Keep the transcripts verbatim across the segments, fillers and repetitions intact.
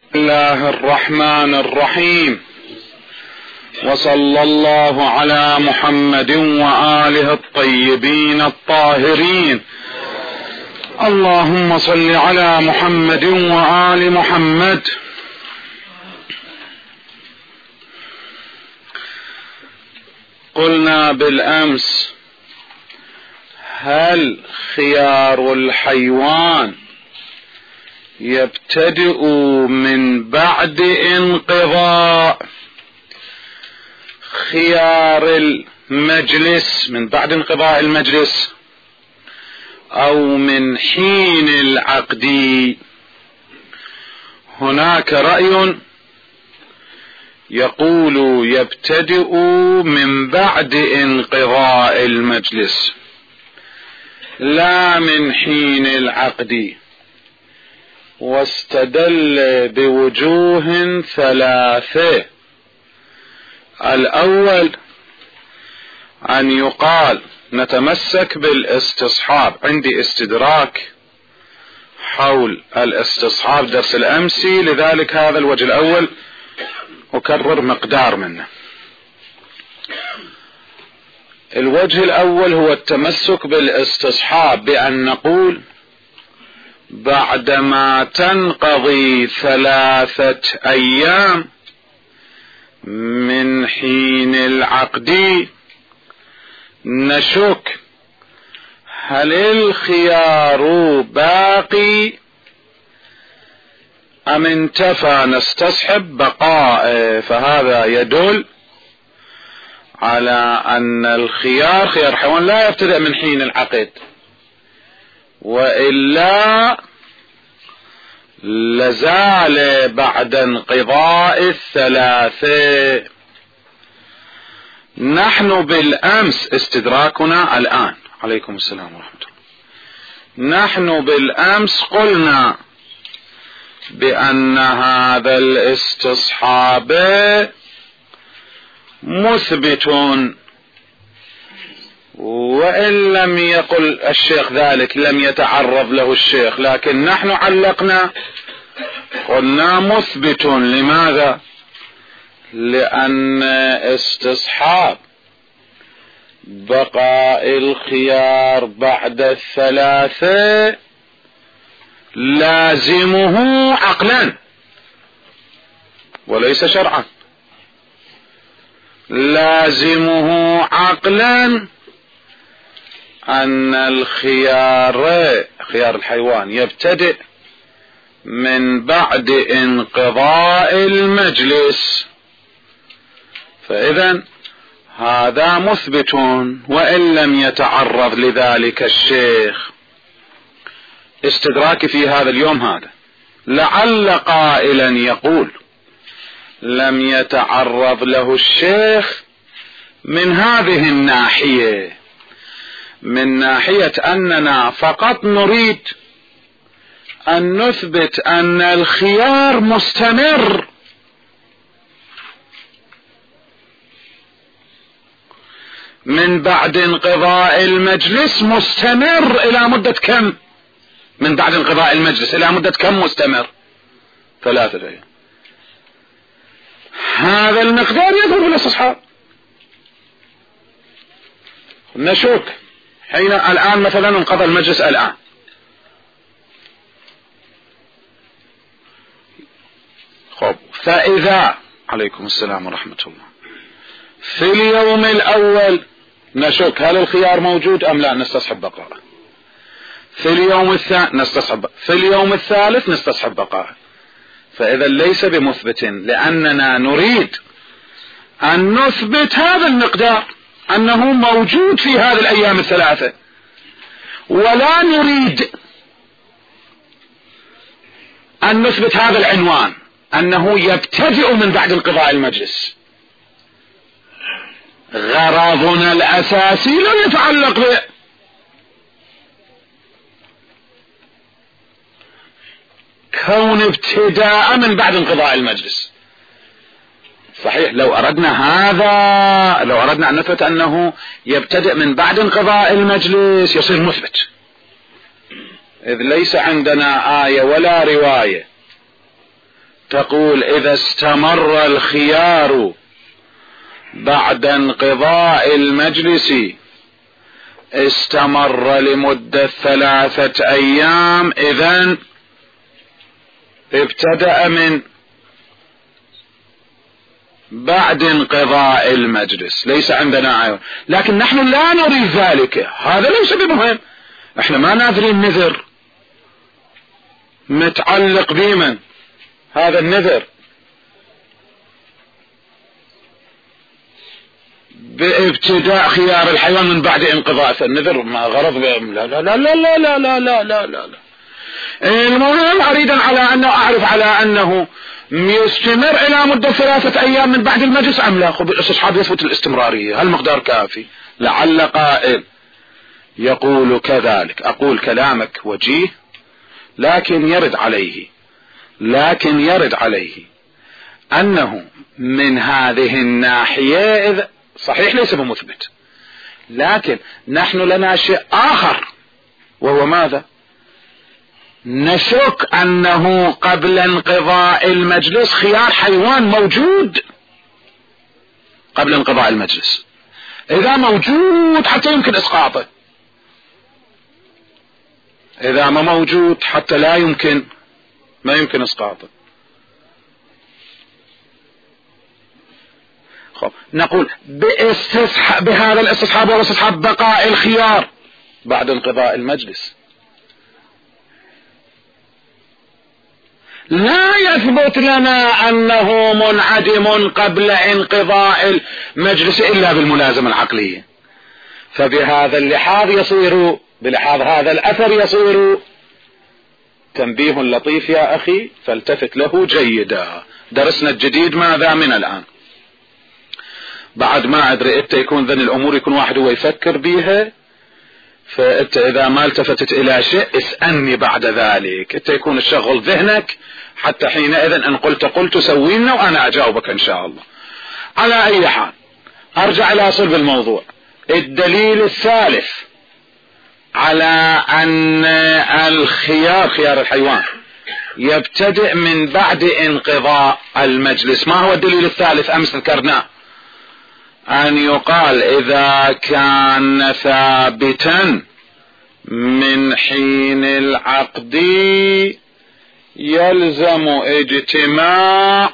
الله الرحمن الرحيم، وصلى الله على محمد وآله الطيبين الطاهرين. اللهم صل على محمد وآل محمد. قلنا بالأمس: هل خيار الحيوان يبتدئ من بعد انقضاء خيار المجلس، من بعد انقضاء المجلس، أو من حين العقد؟ هناك رأي يقول يبتدئ من بعد انقضاء المجلس لا من حين العقد، واستدل بوجوه ثلاثة. الأول أن يقال نتمسك بالاستصحاب. عندي استدراك حول الاستصحاب درس الأمسي، لذلك هذا الوجه الأول أكرر مقدار منه. الوجه الأول هو التمسك بالاستصحاب بأن نقول بعدما تنقضي ثلاثة أيام من حين العقد نشك هل الخيار باقي أم انتفى، نستصحب بقاء. فهذا يدل على أن الخيار خيار حيوان لا يبتدأ من حين العقد، وإلا لزال بعد انقضاء الثلاثة. نحن بالأمس استدراكنا الآن، عليكم السلام ورحمة الله، نحن بالأمس قلنا بأن هذا الاستصحاب مثبت، وإن لم يقل الشيخ ذلك لم يتعرض له الشيخ، لكن نحن علقنا قلنا مثبت. لماذا؟ لأن استصحاب بقاء الخيار بعد الثلاثة لازمه عقلا وليس شرعا. لازمه عقلا أن الخيار خيار الحيوان يبتدئ من بعد انقضاء المجلس، فإذا هذا مثبت وإن لم يتعرض لذلك الشيخ. استدراكي في هذا اليوم هذا، لعل قائلا يقول لم يتعرض له الشيخ من هذه الناحية، من ناحية أننا فقط نريد أن نثبت أن الخيار مستمر، من بعد انقضاء المجلس مستمر إلى مدة كم؟ من بعد انقضاء المجلس إلى مدة كم مستمر؟ ثلاثة أيام. هذا المقدار يدخل في الاستصحاب. نشوك حين الآن مثلا انقضى المجلس الآن، خب فإذا عليكم السلام ورحمة الله في اليوم الأول نشوك هل الخيار موجود أم لا، نستصحب بقاءه. في اليوم الثاني نستصحب، في اليوم الثالث نستصحب بقاءه. فإذا ليس بمثبت، لأننا نريد أن نثبت هذا المقدار أنه موجود في هذه الأيام الثلاثة، ولا نريد أن نثبت هذا العنوان أنه يبتدئ من بعد انقضاء المجلس. غرضنا الأساسي لا يتعلق به. كون ابتداء من بعد انقضاء المجلس صحيح. لو أردنا هذا، لو أردنا أن نثبت أنه يبتدئ من بعد انقضاء المجلس يصير مثبت، إذ ليس عندنا آية ولا رواية تقول إذا استمر الخيار بعد انقضاء المجلس استمر لمدة ثلاثة أيام، إذن ابتدأ من بعد انقضاء المجلس، ليس عندنا عيون. لكن نحن لا نريد ذلك، هذا ليس بمهم. احنا ما نادري النذر متعلق بمن، هذا النذر بابتداء خيار الحيوان من بعد انقضاء النذر، ما غرض لا لا لا لا لا لا لا لا لا لا لا. المهم اريد على انه اعرف على انه يستمر الى مدة ثلاثة ايام من بعد المجلس ام لا. الاستصحاب يثبت الاستمرارية، هل مقدار كافي؟ لعل قائل يقول كذلك. اقول كلامك وجيه، لكن يرد عليه لكن يرد عليه انه من هذه الناحية إذ صحيح ليس بمثبت، لكن نحن لنا شيء اخر، وهو ماذا؟ نشك انه قبل انقضاء المجلس خيار حيوان موجود قبل انقضاء المجلس. اذا موجود حتى يمكن اسقاطه، اذا ما موجود حتى لا يمكن ما يمكن اسقاطه. خب نقول باستصحاب بهذا الاستصحاب واستصحاب بقاء الخيار بعد انقضاء المجلس لا يثبت لنا انه منعدم قبل انقضاء المجلس الا بالملازمة العقلية. فبهذا اللحاظ يصير بلحاظ هذا الاثر يصير تنبيه لطيف يا اخي، فالتفت له جيدا. درسنا الجديد ماذا من الان؟ بعد ما ادري انت يكون ذن الامور يكون واحد هو يفكر بيها، فانت اذا ما التفتت الى شيء اسألني بعد ذلك، انت يكون الشغل ذهنك حتى حينئذ ان قلت قلت سوينا وانا اجاوبك ان شاء الله. على اي حال ارجع الى صلب الموضوع. الدليل الثالث على ان الخيار خيار الحيوان يبتدئ من بعد انقضاء المجلس، ما هو الدليل الثالث؟ امس ذكرناه، ان يقال اذا كان ثابتا من حين العقد يلزم اجتماع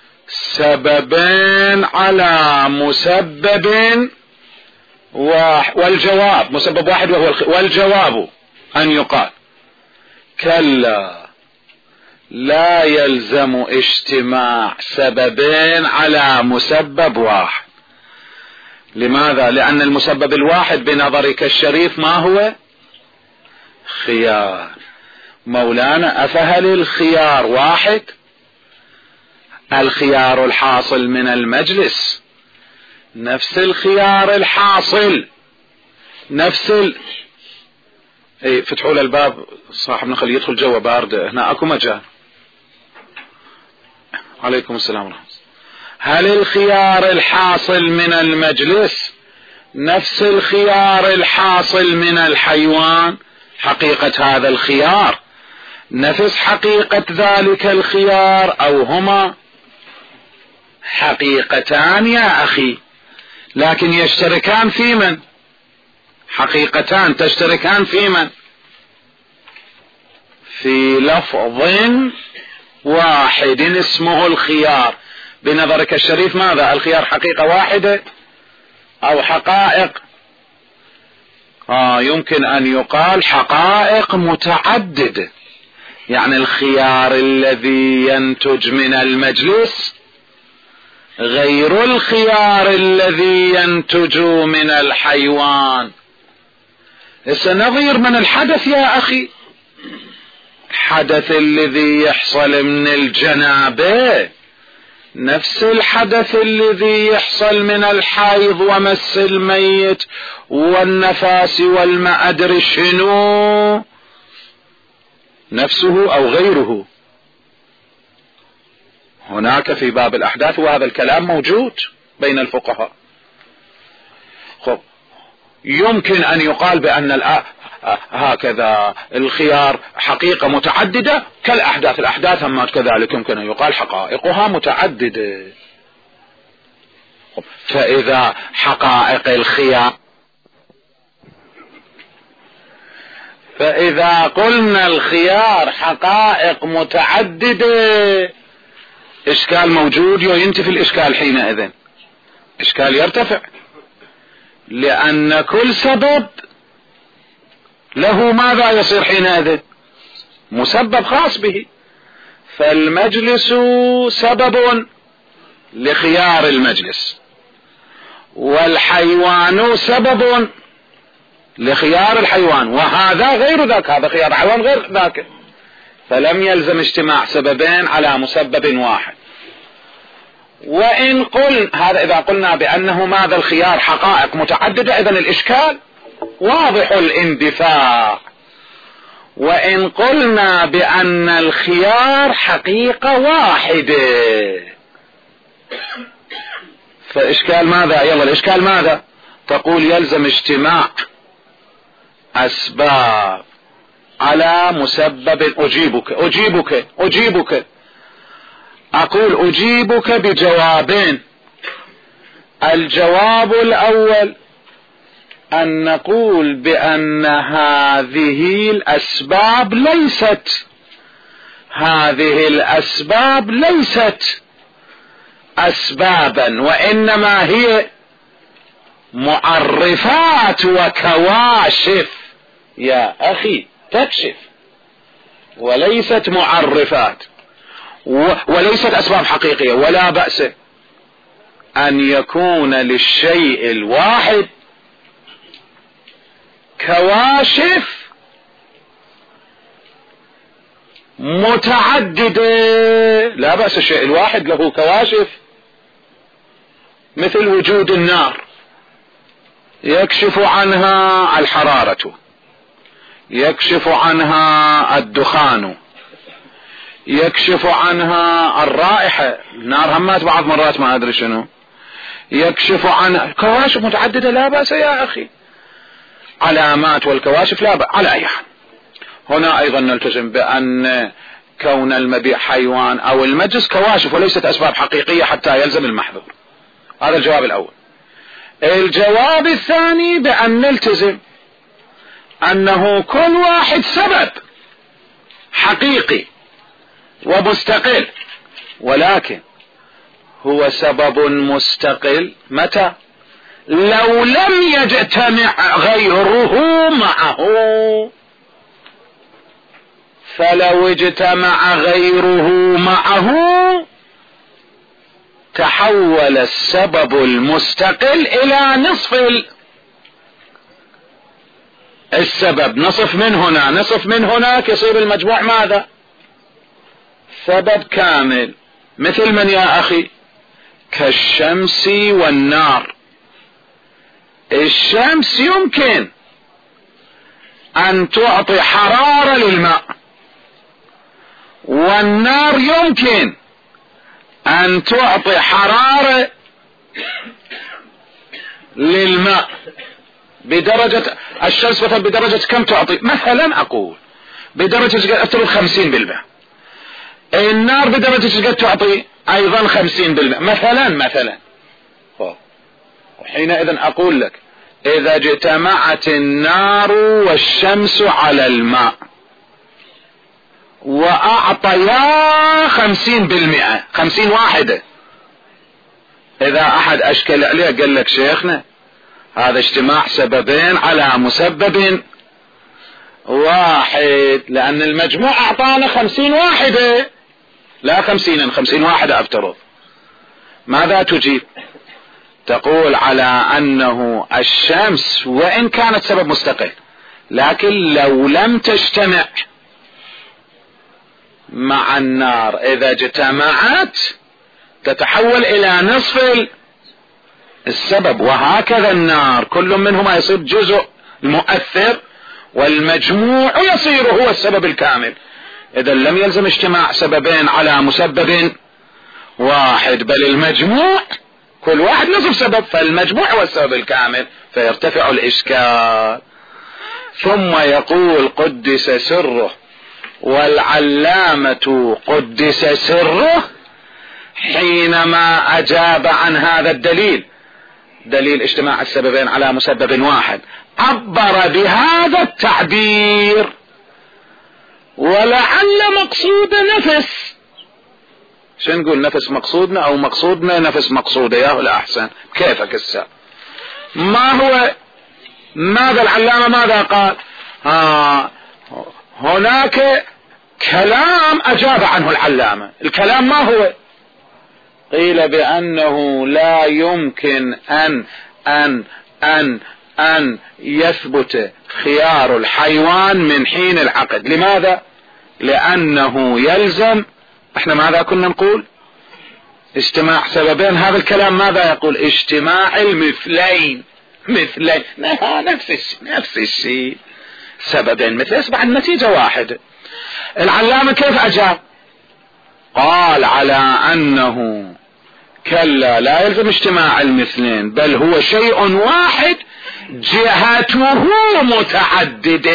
سببين على مسبب واحد، والجواب مسبب واحد وهو الخ... والجواب ان يقال كلا لا يلزم اجتماع سببين على مسبب واحد. لماذا؟ لأن المسبب الواحد بنظرك الشريف ما هو؟ خيار. مولانا أفهل الخيار واحد؟ الخيار الحاصل من المجلس نفس الخيار الحاصل نفس ال... اي فتحوا له الباب صاحبنا خليه يدخل جوا بارد، هنا اكو مجال. عليكم السلام ورحمة الله. هل الخيار الحاصل من المجلس نفس الخيار الحاصل من الحيوان؟ حقيقة هذا الخيار نفس حقيقة ذلك الخيار او هما حقيقتان يا اخي، لكن يشتركان في من؟ حقيقتان تشتركان في من؟ في لفظ واحد اسمه الخيار. بنظرك الشريف ماذا؟ الخيار حقيقة واحدة او حقائق؟ آه يمكن ان يقال حقائق متعددة. يعني الخيار الذي ينتج من المجلس غير الخيار الذي ينتج من الحيوان. السنظير من الحدث يا اخي، الحدث الذي يحصل من الجنابة نفس الحدث الذي يحصل من الحيض ومس الميت والنفاس والما ادري شنو، نفسه او غيره. هناك في باب الاحداث وهذا الكلام موجود بين الفقهاء. خب يمكن أن يقال بأن هكذا الخيار حقيقة متعددة كالأحداث، الأحداث هم كذلك يمكن أن يقال حقائقها متعددة. فإذا حقائق الخيار، فإذا قلنا الخيار حقائق متعددة إشكال موجود وينتفي الإشكال حينئذ، إشكال يرتفع، لأن كل سبب له ماذا يصير حينئذ؟ مسبب خاص به. فالمجلس سبب لخيار المجلس، والحيوان سبب لخيار الحيوان، وهذا غير ذاك، هذا خيار حيوان غير ذاك، فلم يلزم اجتماع سببين على مسبب واحد. وإن قل هذا إذا قلنا بأنه ماذا الخيار حقائق متعددة، إذن الإشكال واضح الاندفاع. وإن قلنا بأن الخيار حقيقة واحدة، فإشكال ماذا؟ يلا الإشكال ماذا؟ تقول يلزم اجتماع أسباب على مسبب. أجيبك أجيبك أجيبك أقول أجيبك بجوابين. الجواب الأول أن نقول بأن هذه الأسباب ليست هذه الأسباب ليست أسبابا، وإنما هي معرفات وكواشف. يا أخي تكشف، وليست معرفات وليست أسباب حقيقية. ولا بأس أن يكون للشيء الواحد كواشف متعددة، لا بأس، الشيء الواحد له كواشف، مثل وجود النار يكشف عنها الحرارة، يكشف عنها الدخان، يكشف عنها الرائحة، النار همات بعض مرات ما أدري شنو، يكشف عنها كواشف متعددة، لا بأس يا أخي. علامات والكواشف لا بأس. على أي حال هنا أيضا نلتزم بأن كون المبيع حيوان أو المجلس كواشف وليست أسباب حقيقية حتى يلزم المحظور. هذا الجواب الأول. الجواب الثاني بأن نلتزم أنه كل واحد سبب حقيقي ومستقل، ولكن هو سبب مستقل متى؟ لو لم يجتمع غيره معه. فلو اجتمع غيره معه تحول السبب المستقل إلى نصف السبب، نصف من هنا نصف من هناك، يصير المجموع ماذا؟ سبب كامل. مثل من يا أخي؟ كالشمس والنار. الشمس يمكن أن تعطي حرارة للماء، والنار يمكن أن تعطي حرارة للماء بدرجة. الشمس مثلا بدرجة كم تعطي؟ مثلا أقول بدرجة افترض خمسين بالمئة. النار بدرجة قد تعطي أيضا خمسين بالمئة مثلا مثلا. وحينئذ أقول لك إذا اجتمعت النار والشمس على الماء وأعطيا خمسين بالمئة، خمسين واحدة، إذا أحد أشكل عليه قال لك شيخنا هذا اجتماع سببين على مسبب واحد، لأن المجموع أعطانا خمسين واحدة، لا خمسين، خمسين واحدة أفترض. ماذا تجيب؟ تقول على أنه الشمس وإن كانت سبب مستقل، لكن لو لم تجتمع مع النار إذا اجتمعت تتحول إلى نصف السبب. وهكذا النار كل منهما يصير جزء مؤثر والمجموع يصير هو السبب الكامل. إذا لم يلزم اجتماع سببين على مسبب واحد، بل المجموع كل واحد نصف سبب، فالمجموع هو السبب الكامل، فيرتفع الإشكال. ثم يقول قدس سره: والعلامة قدس سره حينما أجاب عن هذا الدليل، دليل اجتماع السببين على مسبب واحد، عبر بهذا التعبير: ولعل مقصود نفس. شو نقول؟ نفس مقصودنا او مقصودنا نفس مقصوده، يا لا احسن كيفك السا. ما هو ماذا العلامة ماذا قال؟ آه هناك كلام اجاب عنه العلامة، الكلام ما هو؟ قيل بانه لا يمكن ان ان ان ان يثبت خيار الحيوان من حين العقد. لماذا؟ لانه يلزم، احنا ماذا كنا نقول؟ اجتماع سببين. هذا الكلام ماذا يقول؟ اجتماع المثلين. مثلين نفس الشيء، نفس الشيء، سببين مثل يصبح النتيجة واحدة. العلامة كيف اجاب؟ قال على انه كلا لا يلزم اجتماع المثلين، بل هو شيء واحد جهته متعددة.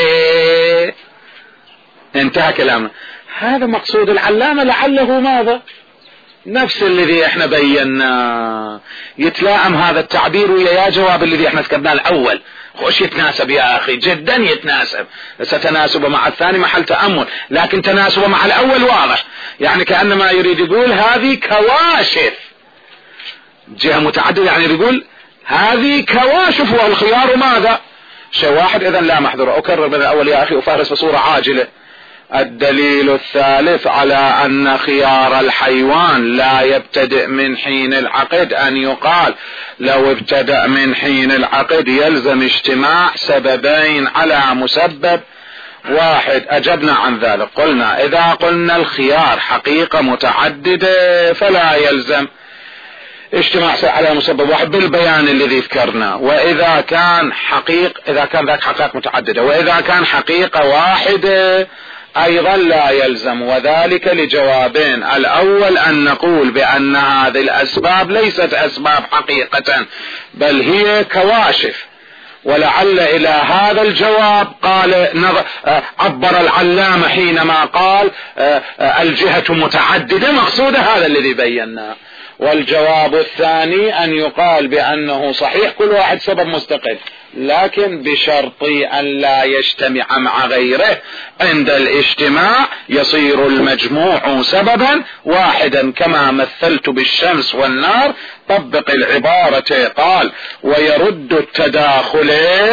انتهى كلامنا. هذا مقصود العلامة، لعله ماذا؟ نفس الذي احنا بيناه. يتلائم هذا التعبير ويا جواب الذي احنا ذكرناه الاول. خوش يتناسب يا اخي، جدا يتناسب. ستناسبه مع الثاني محل تأمل، لكن تناسبه مع الاول واضح. يعني كأنما يريد يقول هذه كواشف، جهة متعددة، يعني يقول هذه كواشف والخيار ماذا؟ شيء واحد. اذا لا محذور. اكرر من الاول يا اخي افارس بصورة عاجلة. الدليل الثالث على ان خيار الحيوان لا يبتدئ من حين العقد، ان يقال لو ابتدأ من حين العقد يلزم اجتماع سببين على مسبب واحد. اجبنا عن ذلك، قلنا اذا قلنا الخيار حقيقة متعددة فلا يلزم اجتماع على مسبب واحد بالبيان الذي ذكرنا. واذا كان حقيق اذا كان ذاك حقائق متعددة، واذا كان حقيقة واحدة ايضا لا يلزم، وذلك لجوابين. الاول ان نقول بان هذه الاسباب ليست اسباب حقيقة بل هي كواشف، ولعل الى هذا الجواب قال عبر العلامة حينما قال الجهة متعددة مقصودة، هذا الذي بيناه. والجواب الثاني ان يقال بانه صحيح كل واحد سبب مستقل، لكن بشرط ان لا يجتمع مع غيره. عند الاجتماع يصير المجموع سببا واحدا، كما مثلت بالشمس والنار. طبق العبارة. قال ويرد التداخل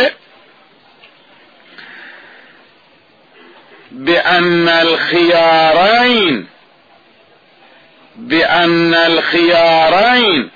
بان الخيارين بأن الخيارين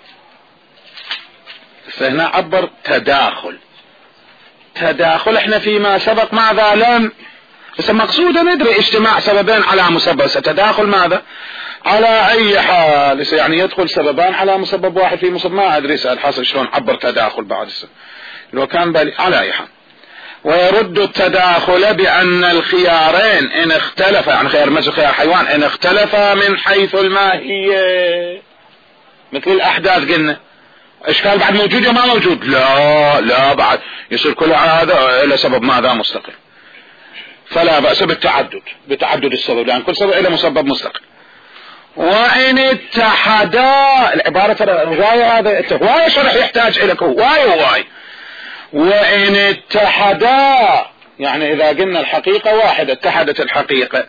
فهنا عبر تداخل. تداخل احنا فيما سبق ماذا لم بس مقصود ندري اجتماع سببين على مسبب، ستداخل ماذا على اي حال؟ يعني يدخل سببان على مسبب واحد في مسبب، ما ادري سأل حاصل شلون عبر تداخل بعد السبب لو كان بالي على اي حال. ويرد التداخل بأن الخيارين إن اختلف، يعني خيار مجرى خيار حيوان، إن اختلف من حيث الماهية مثل الأحداث قلنا. إشكال بعد موجود يا ما موجود؟ لا لا بعد يصير كل هذا إلى سبب ماذا مستقل، فلا بأس بالتعدد بتعدد السبب، لأن كل سبب إلى مسبب مستقل. وإن اتحدا، العبارة رواية هذا رواية شرح يحتاج إليك واي واي. وإن اتحدا يعني إذا قلنا الحقيقة واحدة اتحدت الحقيقة،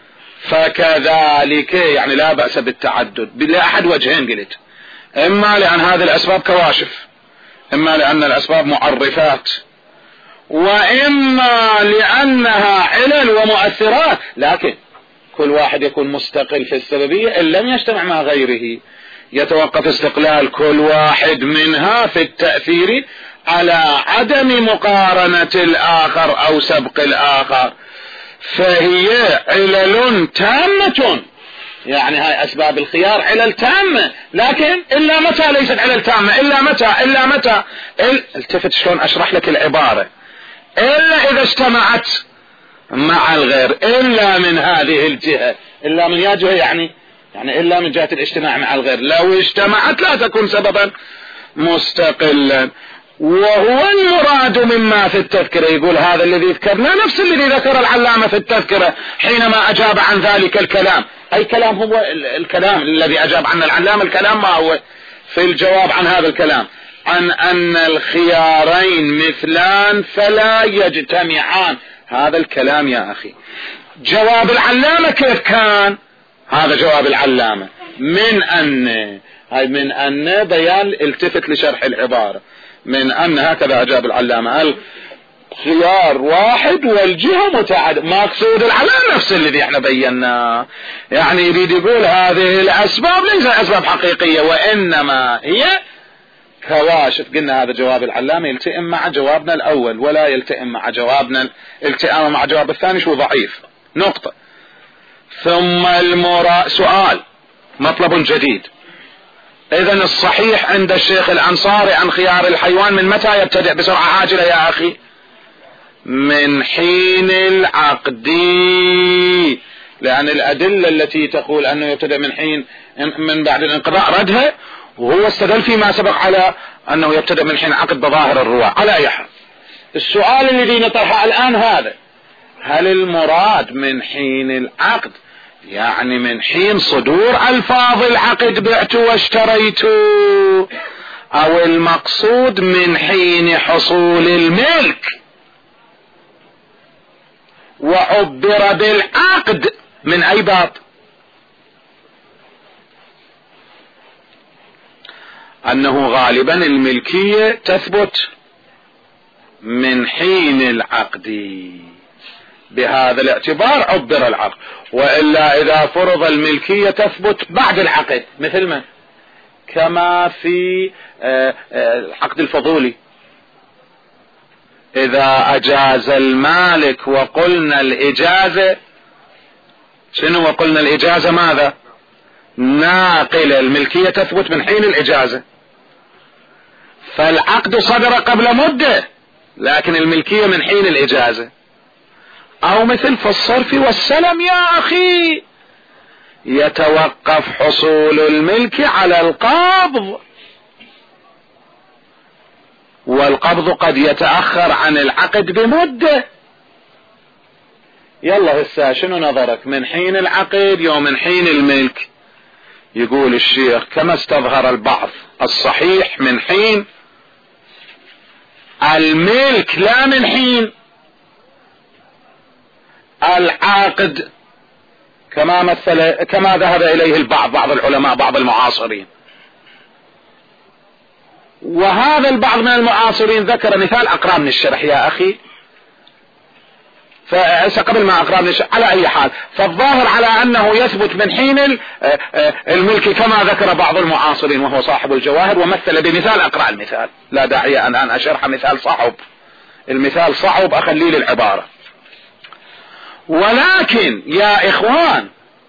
فكذلك يعني لا بأس بالتعدد لأحد وجهين قلت، إما لأن هذه الأسباب كواشف، إما لأن الأسباب معرفات، وإما لأنها علل ومؤثرات، لكن كل واحد يكون مستقل في السببية إن لم يجتمع مع غيره. يتوقف استقلال كل واحد منها في التأثير على عدم مقارنة الآخر أو سبق الآخر، فهي علل تامة. يعني هاي أسباب الخيار علل تامة، لكن إلا متى ليست علل تامة؟ إلا متى؟ إلا متى؟ إل... التفت شلون أشرح لك العبارة. إلا إذا اجتمعت مع الغير، إلا من هذه الجهة، إلا من يا جهة يعني يعني إلا من جهة الاجتماع مع الغير. لو اجتمعت لا تكون سببا مستقلا. وهو المراد مما في التذكرة، يقول هذا الذي ذكرنا نفس الذي ذكر العلامة في التذكرة حينما أجاب عن ذلك الكلام. أي كلام هو الكلام الذي أجاب عنه العلامة؟ الكلام ما هو في الجواب عن هذا الكلام؟ عن أن الخيارين مثلان فلا يجتمعان. هذا الكلام يا أخي. جواب العلامة كيف كان؟ هذا جواب العلامة من أن هاي من أن بيان التفت لشرح العبارة من أن هكذا أجاب العلامة: الخيار واحد والجهة متعددة. مقصود العلامة نفس الذي احنا بيناه، يعني يريد يقول هذه الأسباب ليس أسباب حقيقية وإنما هي كواشف. قلنا هذا جواب العلامة يلتئم مع جوابنا الأول ولا يلتئم مع جوابنا، التئام مع جواب الثاني شو ضعيف. نقطة. ثم المرا سؤال مطلب جديد. إذن الصحيح عند الشيخ الأنصاري عن خيار الحيوان من متى يبتدئ؟ بسرعة عاجلة يا أخي. من حين العقد، لأن الأدلة التي تقول أنه يبتدئ من حين من بعد الانقضاء ردها، وهو استدل فيما سبق على أنه يبتدئ من حين عقد بظاهر الرواة. على أي حال السؤال الذي نطرحه الآن هذا: هل المراد من حين العقد يعني من حين صدور ألفاظ العقد بعت واشتريت، أو المقصود من حين حصول الملك وعبر بالعقد من أي باب؟ أنه غالبا الملكية تثبت من حين العقد، بهذا الاعتبار عبر العقد. وإلا إذا فرض الملكية تثبت بعد العقد، مثل ما كما في العقد الفضولي، إذا أجاز المالك وقلنا الإجازة شنو؟ وقلنا الإجازة ماذا؟ ناقلة. الملكية تثبت من حين الإجازة، فالعقد صدر قبل مدة لكن الملكية من حين الإجازة. أو مثل في الصرف والسلم يا أخي، يتوقف حصول الملك على القبض، والقبض قد يتأخر عن العقد بمدة. يلا هسه شنو نظرك؟ من حين العقد يوم من حين الملك؟ يقول الشيخ كما استظهر البعض الصحيح من حين الملك لا من حين العقد، كما مثل كما ذهب إليه البعض، بعض العلماء بعض المعاصرين. وهذا البعض من المعاصرين ذكر مثال أقرأ من الشرح يا أخي، فقبل ما أقرأ من الشرح على أي حال، فالظاهر على أنه يثبت من حين الملك كما ذكر بعض المعاصرين وهو صاحب الجواهر، ومثل بمثال. أقرأ المثال، لا داعي أن أن أشرح مثال صعب، المثال صعب أخليه للعبارة. ولكن يا إخوان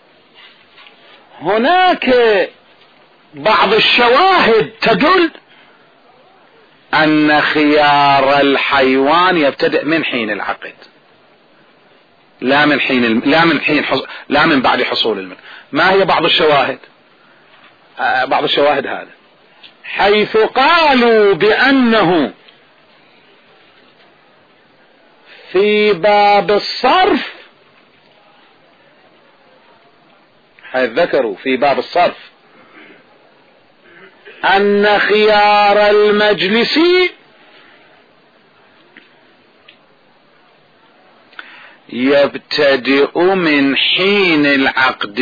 هناك بعض الشواهد تدل أن خيار الحيوان يبتدئ من حين العقد لا من حين لا من حين حص... لا من بعد حصول الملك. ما هي بعض الشواهد؟ آه بعض الشواهد هذا حيث قالوا بأنه في باب الصرف، حيث ذكروا في باب الصرف أن خيار المجلس يبتدئ من حين العقد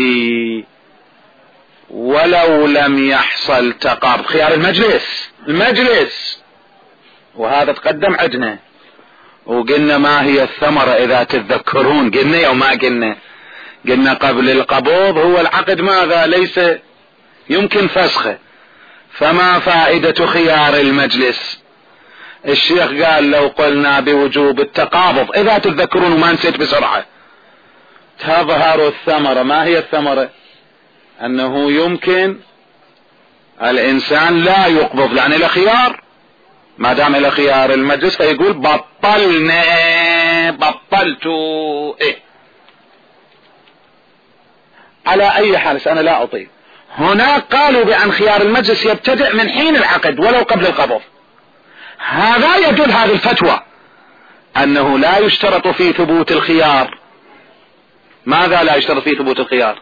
ولو لم يحصل تقابض. خيار المجلس المجلس وهذا تقدم عندنا، وقلنا ما هي الثمرة إذا تتذكرون، قلنا أو ما قلنا؟ قلنا قبل القبوض هو العقد ماذا؟ ليس يمكن فسخه، فما فائدة خيار المجلس؟ الشيخ قال لو قلنا بوجوب التقابض، إذا تتذكرون وما نسيت بسرعة، تظهر الثمرة. ما هي الثمرة؟ أنه يمكن الإنسان لا يقبض لأن إلى خيار، ما دام إلى خيار المجلس فيقول بطلنا بطلت إيه. على أي حال أنا لا أطيل. هناك قالوا بأن خيار المجلس يبتدئ من حين العقد ولو قبل القبض. هذا يدل هذه الفتوى أنه لا يشترط في ثبوت الخيار. ماذا لا يشترط في ثبوت الخيار؟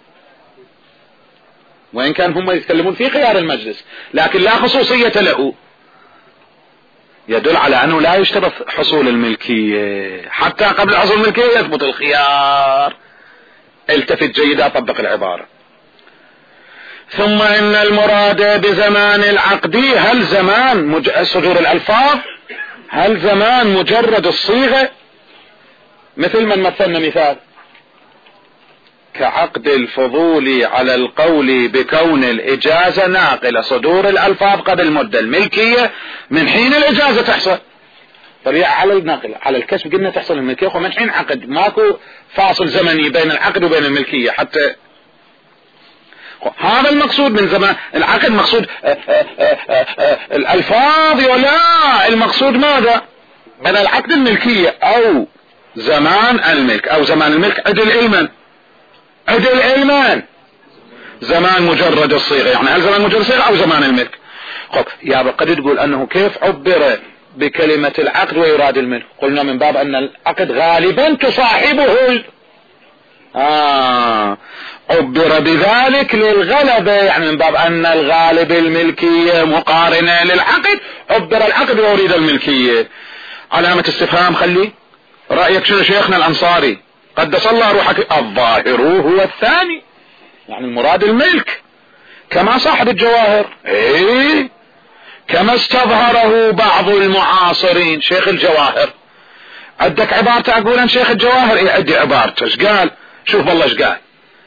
وإن كان هم يتكلمون في خيار المجلس لكن لا خصوصية له، يدل على أنه لا يشترط حصول الملكية، حتى قبل حصول الملكية يثبت الخيار. التفت جيدا، طبق العبارة. ثم إن المراد بزمان العقد، هل زمان مج... صدور الألفاظ، هل زمان مجرد الصيغة؟ مثل من مثلنا مثال كعقد الفضول على القول بكون الإجازة ناقلة، صدور الألفاظ قبل مدة، الملكية من حين الإجازة تحصل. طبيعة على الناقلة، على الكسب قلنا تحصل الملكية ومن حين عقد، ماكو فاصل زمني بين العقد وبين الملكية. حتى هذا المقصود من زمان العقد، مقصود آآ آآ آآ الألفاظ، ولا المقصود ماذا؟ بين العقد الملكية أو زمان الملك، أو زمان الملك عدل علما، عدل علما زمان مجرد الصيغة. يعني هل زمان مجرد الصيغة أو زمان الملك؟ خب يا قد تقول أنه كيف عبر بكلمة العقد ويراد الملك؟ قلنا من باب أن العقد غالبا تصاحبه آه عبر بذلك للغلبة، يعني من باب أن الغالب الملكية مقارنة للعقد، عبر العقد ويريد الملكية. علامة استفهام خلي رأيك شنو شيخنا الأنصاري قدس الله روحك؟ الظاهر هو الثاني، يعني المراد الملك كما صاحب الجواهر، ايه كما استظهره بعض المعاصرين. شيخ الجواهر عندك عبارته اقول ان شيخ الجواهر، ايه عندي عبارته، ايش قال؟ شوف والله ايش قال.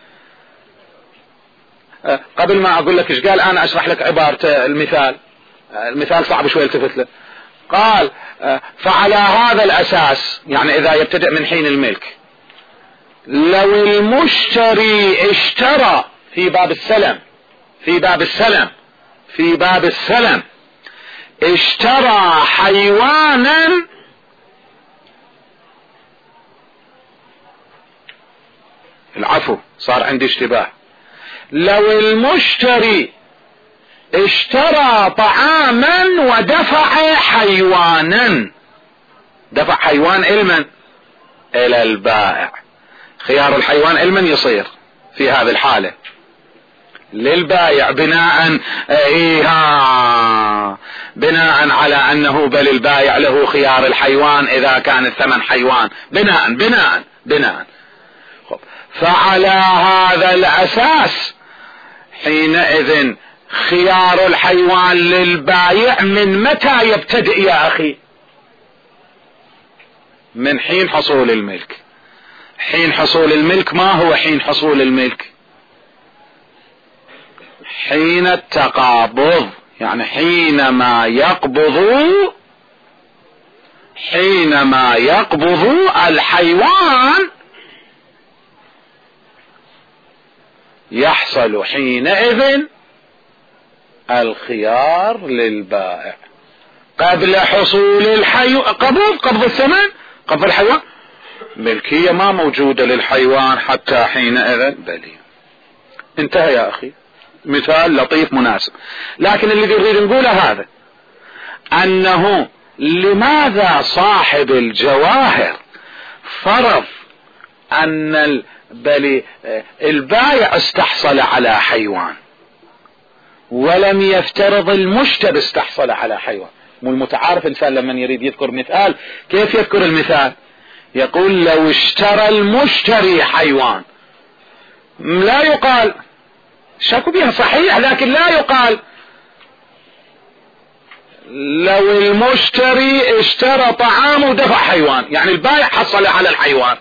أه قبل ما اقول لك ايش قال انا اشرح لك عبارته. المثال المثال صعب شوي التفت له. قال أه فعلى هذا الاساس، يعني اذا يبتدئ من حين الملك، لو المشتري اشترى في باب السلم في باب السلم في باب السلم اشترى حيوانا العفو صار عندي اشتباه، لو المشتري اشترى طعاما ودفع حيوانا، دفع حيوان علما الى البائع، خيار الحيوان علما يصير في هذه الحالة للبائع بناء ايها بناء على انه بل البائع له خيار الحيوان اذا كان الثمن حيوان، بناء بناء بناء فعلى هذا الاساس حينئذ خيار الحيوان للبائع من متى يبتدئ يا اخي؟ من حين حصول الملك. حين حصول الملك ما هو حين حصول الملك؟ حين التقابض، يعني حينما يقبض حينما يقبض الحيوان يحصل حينئذ الخيار للبائع. قبل حصول الحيوان قبض قبض الثمن قبض الحيوان ملكية ما موجودة للحيوان حتى حينئذ بلي. انتهى يا اخي، مثال لطيف مناسب. لكن اللي نريد نقوله هذا انه لماذا صاحب الجواهر فرض ان بل البائع استحصل على حيوان ولم يفترض المشتري استحصل على حيوان؟ مو المتعارف انسان لما يريد يذكر مثال كيف يذكر المثال؟ يقول لو اشترى المشتري حيوان، لا يقال شكو بها صحيح، لكن لا يقال لو المشتري اشترى طعام ودفع حيوان، يعني البائع حصل على الحيوان.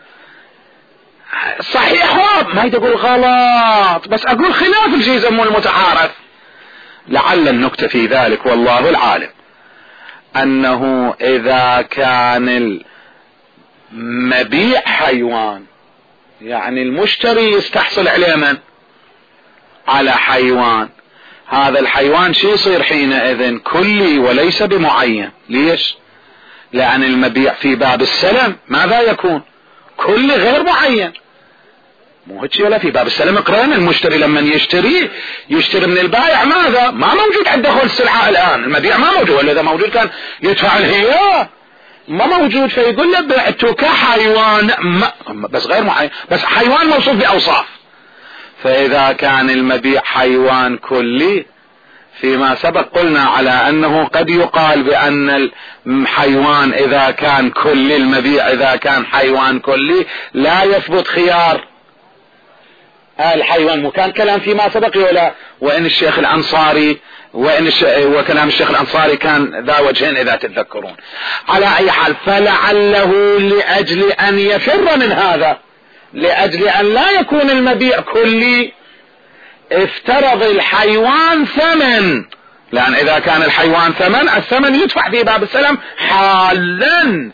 صحيح ما يقول غلط، بس اقول خلاف الشيء يسمونه المتعارف. لعل النكتة في ذلك والله العالم انه اذا كان المبيع حيوان، يعني المشتري يستحصل عليه من؟ على حيوان، هذا الحيوان شي يصير حينئذ؟ كلي وليس بمعين. ليش؟ لأن المبيع في باب السلم ماذا يكون؟ كلي غير معين. مو هيك ولا في باب السلم قرينا المشتري لما يشتري يشتري من البائع ماذا؟ ما موجود عنده دخول السلعة الآن، المبيع ما موجود، ولا إذا موجود كان يدفع الهيئة، ما موجود. فيقول له بعتك حيوان بس غير معين، بس حيوان موصوف بأوصاف. فإذا كان المبيع حيوان كلي فيما سبق قلنا على أنه قد يقال بأن الحيوان إذا كان كلي، المبيع إذا كان حيوان كلي لا يثبت خيار الحيوان. مكان كلام فيما سبق ولا، وإن الشيخ الأنصاري وإن الش... وكلام الشيخ الأنصاري كان ذا وجهين إذا تتذكرون. على أي حال فلعله لأجل أن يفر من هذا، لأجل أن لا يكون المبيع كلي، افترض الحيوان ثمن، لأن إذا كان الحيوان ثمن الثمن يدفع في باب السلم حالا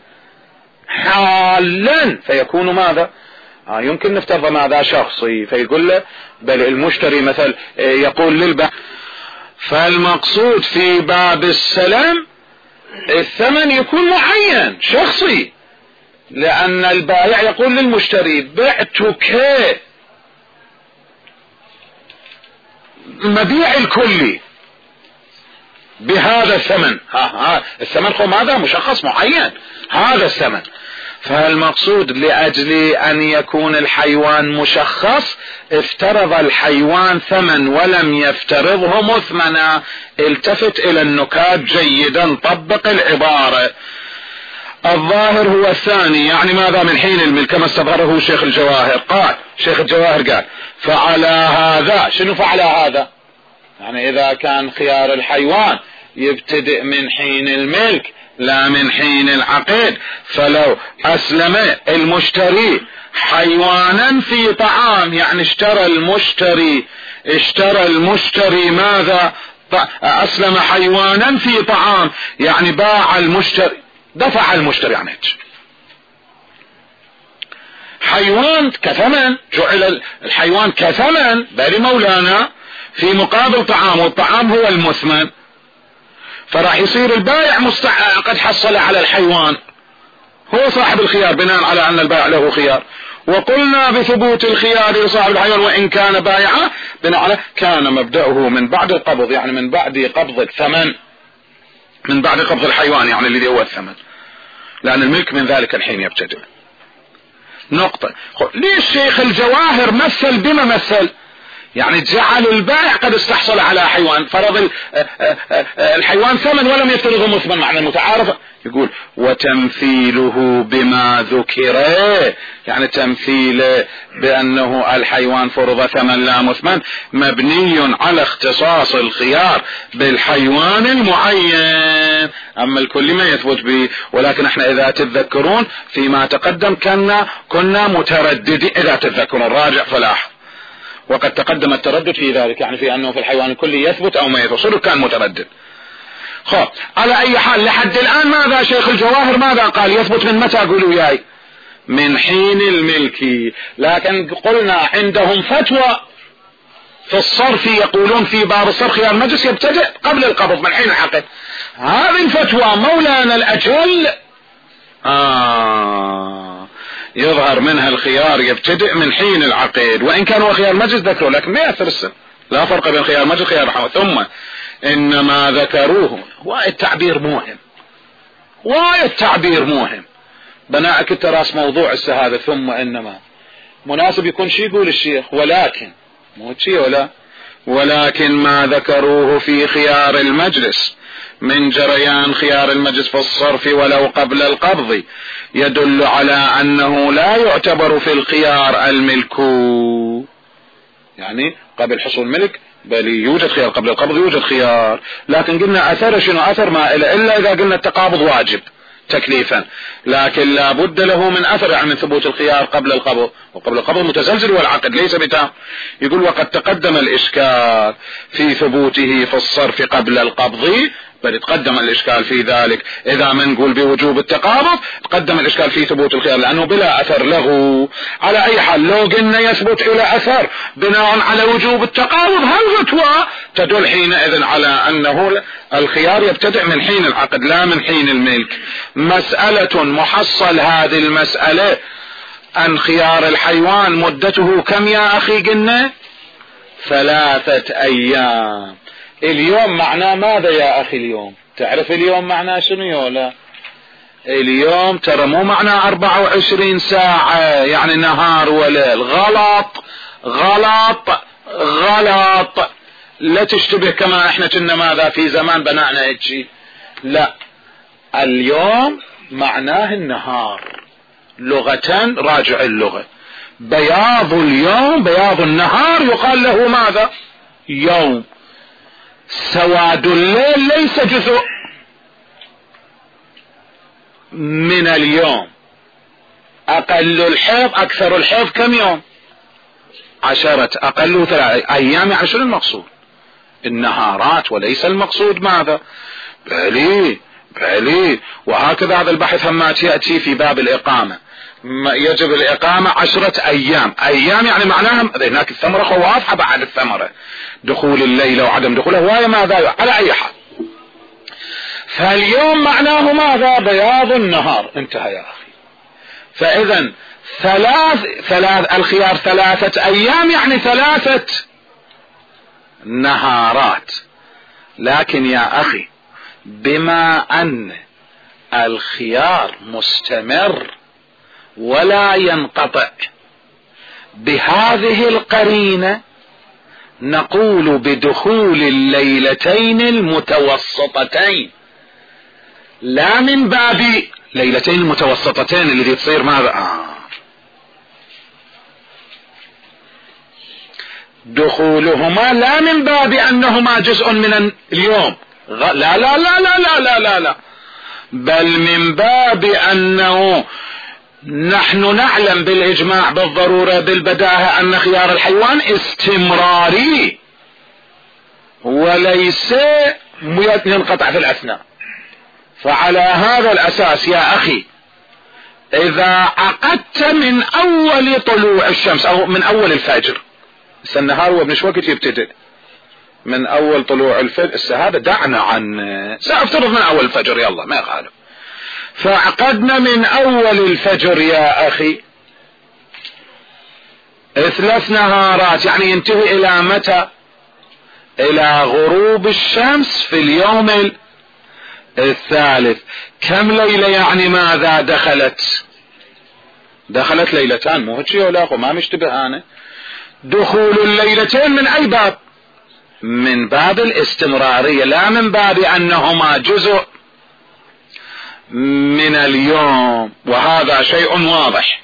حالا، فيكون ماذا؟ آه يمكن نفترض ماذا شخصي، فيقول له بل المشتري مثل يقول للبائع. فالمقصود في باب السلم الثمن يكون معين شخصي، لأن البائع يقول للمشتري بعتك المبيع الكلي بهذا الثمن، ها ها الثمن هو ماذا؟ مشخص معين، هذا الثمن. فالمقصود لأجل أن يكون الحيوان مشخص افترض الحيوان ثمن ولم يفترضه مثمنا. التفت إلى النكات جيدا، طبق العبارة. الظاهر هو الثاني، يعني ماذا؟ من حين الملك، كما استظهره شيخ الجواهر. قال شيخ الجواهر قال فعلى هذا، شنو فعلى هذا؟ يعني إذا كان خيار الحيوان يبتدئ من حين الملك لا من حين العقد، فلو أسلم المشتري حيوانا في طعام، يعني اشترى المشتري اشترى المشتري ماذا؟ أسلم حيوانا في طعام، يعني باع المشتري، دفع المشتري عنه حيوان كثمن، جعل الحيوان كثمن بل مولانا في مقابل طعام، والطعام هو المثمن. فراح يصير البائع مستع... قد حصل على الحيوان، هو صاحب الخيار بناء على أن البائع له خيار. وقلنا بثبوت الخيار لصاحب الحيوان وإن كان بائعا بناء على كان مبدأه من بعد القبض، يعني من بعد قبض الثمن، من بعد قبض الحيوان يعني الذي هو الثمن، لأن الملك من ذلك الحين يبتدئ. نقطة. ليش شيخ الجواهر مثل بما مثل؟ يعني جعل البائع قد استحصل على حيوان، فرض الحيوان ثمن ولم يفترضه مثمن، معنى المتعارف. يقول وتمثيله بما ذكر، يعني تمثيل بأنه الحيوان فرض ثمن لا مثمن مبني على اختصاص الخيار بالحيوان المعين، أما الكل ما يثبت به. ولكن احنا إذا تتذكرون فيما تقدم كنا كنا مترددين، إذا تتذكرون راجع فلاح، وقد تقدم التردد في ذلك، يعني في أنه في الحيوان الكلي يثبت أو ما يثبت، صدق كان متردد. خب على أي حال لحد الآن ماذا شيخ الجواهر ماذا قال؟ يثبت من متى؟ قولوا وياي. من حين الملك. لكن قلنا عندهم فتوى في الصرف، يقولون في باب الصرف خيار المجلس يبتدئ قبل القبض من حين العقد. هذه الفتوى مولانا الأجل آه يظهر منها الخيار يبتدئ من حين العقد، وإن كان هو خيار مجلس ذكره، لكن ما يأثر السن، لا فرق بين خيار مجلس خيار حوى. ثم إنما ذكروه، والتعبير مهم، والتعبير مهم. بناءك التراس موضوع السهادة. ثم إنما مناسب يكون شي يقول الشيخ، ولكن مو شي ولا ولكن ما ذكروه في خيار المجلس من جريان خيار المجلس في الصرف ولو قبل القبض يدل على أنه لا يعتبر في الخيار الملك، يعني قبل حصول ملك بل يوجد خيار، قبل القبض يوجد خيار. لكن قلنا أثر شنو؟ أثر ما إلا إلا إذا قلنا التقابض واجب تكليفا، لكن لا بد له من أثر، يعني من ثبوت الخيار قبل القبض، وقبل القبض متزلزل والعقد ليس بتام. يقول وقد تقدم الإشكال في ثبوته في الصرف قبل القبض، بل تقدم الإشكال في ذلك إذا ما نقول بوجوب التقابض، تقدم الإشكال في ثبوت الخيار لأنه بلا أثر له. على أي حال لو قلنا يثبت إلى أثر بناء على وجوب التقابض، هالفتوى تدل حينئذ على أنه الخيار يبتدئ من حين العقد لا من حين الملك. مسألة محصل هذه المسألة أن خيار الحيوان مدته كم يا أخي؟ قلنا ثلاثة أيام. اليوم معناه ماذا يا أخي؟ اليوم تعرف اليوم معناه شنو يا لا؟ اليوم ترى مو معناه أربعة وعشرين ساعة يعني نهار وليل. غلط غلط غلط. لا تشتبه كما احنا كنا ماذا في زمان بنعنا هيك. لا، اليوم معناه النهار لغة. راجع اللغة. بياض اليوم بياض النهار يقال له ماذا؟ يوم. سواد الليل ليس جزء من اليوم. اقل الحيض اكثر الحيض كم يوم؟ عشرة. اقل ثلاثة ايام. يعني شنو المقصود؟ النهارات وليس المقصود ماذا؟ بلي بلي. وهكذا هذا البحث هم يأتي في باب الإقامة. يجب الإقامة عشرة أيام. أيام يعني معناها هناك الثمرة خواف بعد الثمرة، دخول الليلة وعدم دخوله هواية ماذا على أي حال. فاليوم معناه ماذا؟ بياض النهار. انتهى يا أخي. فإذا ثلاث ثلاث الخيار ثلاثة أيام يعني ثلاثة نهارات. لكن يا أخي بما أن الخيار مستمر ولا ينقطع بهذه القرينة نقول بدخول الليلتين المتوسطتين، لا من باب ليلتين المتوسطتين اللي تصير ماذا؟ آه. دخولهما لا من باب أنهما جزء من اليوم. لا لا لا لا لا لا لا لا، بل من باب أنه نحن نعلم بالإجماع بالضرورة بالبداهة أن خيار الحيوان استمراري وليس ينقطع في الأثناء. فعلى هذا الأساس يا أخي إذا عقدت من أول طلوع الشمس أو من أول الفجر، النهار هو بنش وقت يبتدئ من أول طلوع الفجر. السهادة دعنا عن سأفترض من أول الفجر يلا ما يخالف. فعقدنا من أول الفجر يا أخي ثلاث نهارات، يعني ينتهي إلى متى؟ إلى غروب الشمس في اليوم الثالث. كم ليلة يعني ماذا دخلت؟ دخلت ليلتان. مو هيك ولا أخو؟ ما مشتبه أنا. دخول الليلتين من أي باب؟ من باب الاستمرارية، لا من باب أنهما جزء من اليوم. وهذا شيء واضح.